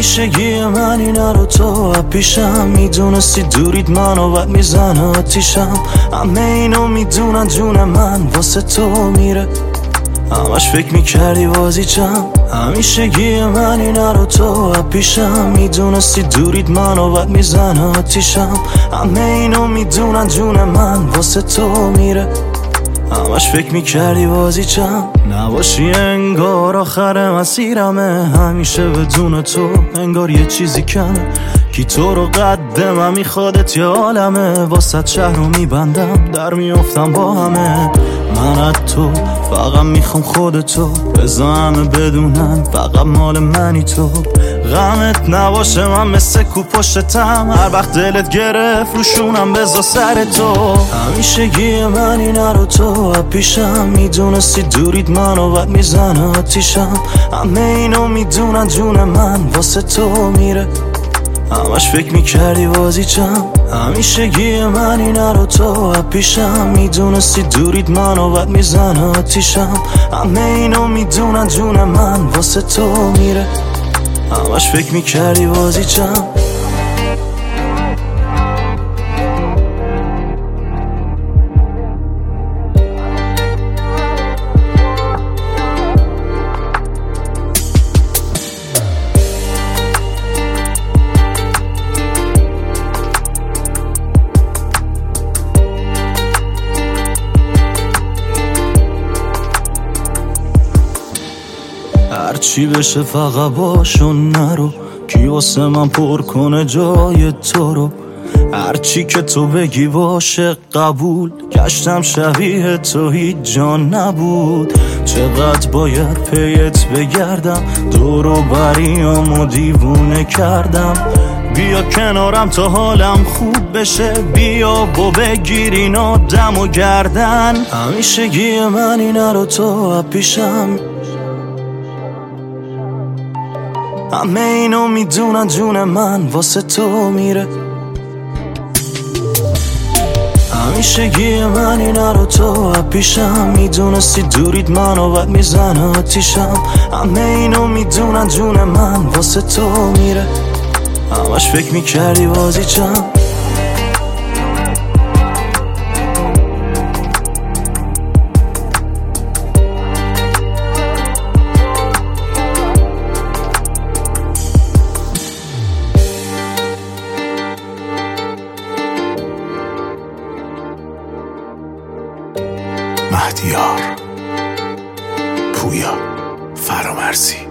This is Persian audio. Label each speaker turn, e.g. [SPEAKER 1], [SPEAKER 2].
[SPEAKER 1] همیشگی من اینا رو تو پیشم میدونستی دورید منو بد میزنه آتیشم. همه اینو میدونن جون من واسه تو میره، همش فکر میکردی بازیچم. همیشگی من اینا رو تو پیشم میدونستی دورید منو بد میزنه آتیشم. همه اینو میدونن جون من واسه تو میره، همش فکر میکردی بازیچم. نباشی انگار آخر مسیرمه، همیشه بدون تو انگار یه چیزی کمه. کی تو رو قدم میخوادت یه عالمه، واسه شهر رو میبندم در میافتم با همه. من از تو فقط میخوام خودتو، بذار همه بدونن فقط مال منی تو. غمت نباشه من مثل کو پشتم، هر وقت دلت گرفت روشونم بذار سر تو. همیشگی من اینا رو تو پیشم میدونستی دورید منو بد میزنه آتیشم. همه اینو میدونن جون من واسه تو میره، همش فکر میکردی بازیچم. همیشگی من اینا رو تو پیشم میدونستی دورید منو بد میزنه آتیشم. همه اینو میدونن جون من واسه تو میره، همش فکر میکردی بازیچم. هرچی بشه فقط باشو نرو، کی واسه من پر کنه جای تو رو. هرچی که تو بگی باشه قبول، گشتم شبیه تو هیچ جان نبود. چقدر باید پیت بگردم، دور و بریامو دیوونه کردم. بیا کنارم تا حالم خوب بشه، بیا و بگیر این آدم و گردن. همیشگی من اینا رو تو پیشم، همه اینو میدونن جون من واسه تو میره. همیشگی من اینا رو تو پیشم میدونستی دورید منو بد میزنه آتیشم. همه اینو میدونن جون من واسه تو میره، همش فکر میکردی بازیچم.
[SPEAKER 2] مهدیار، پویا، فرامرزی.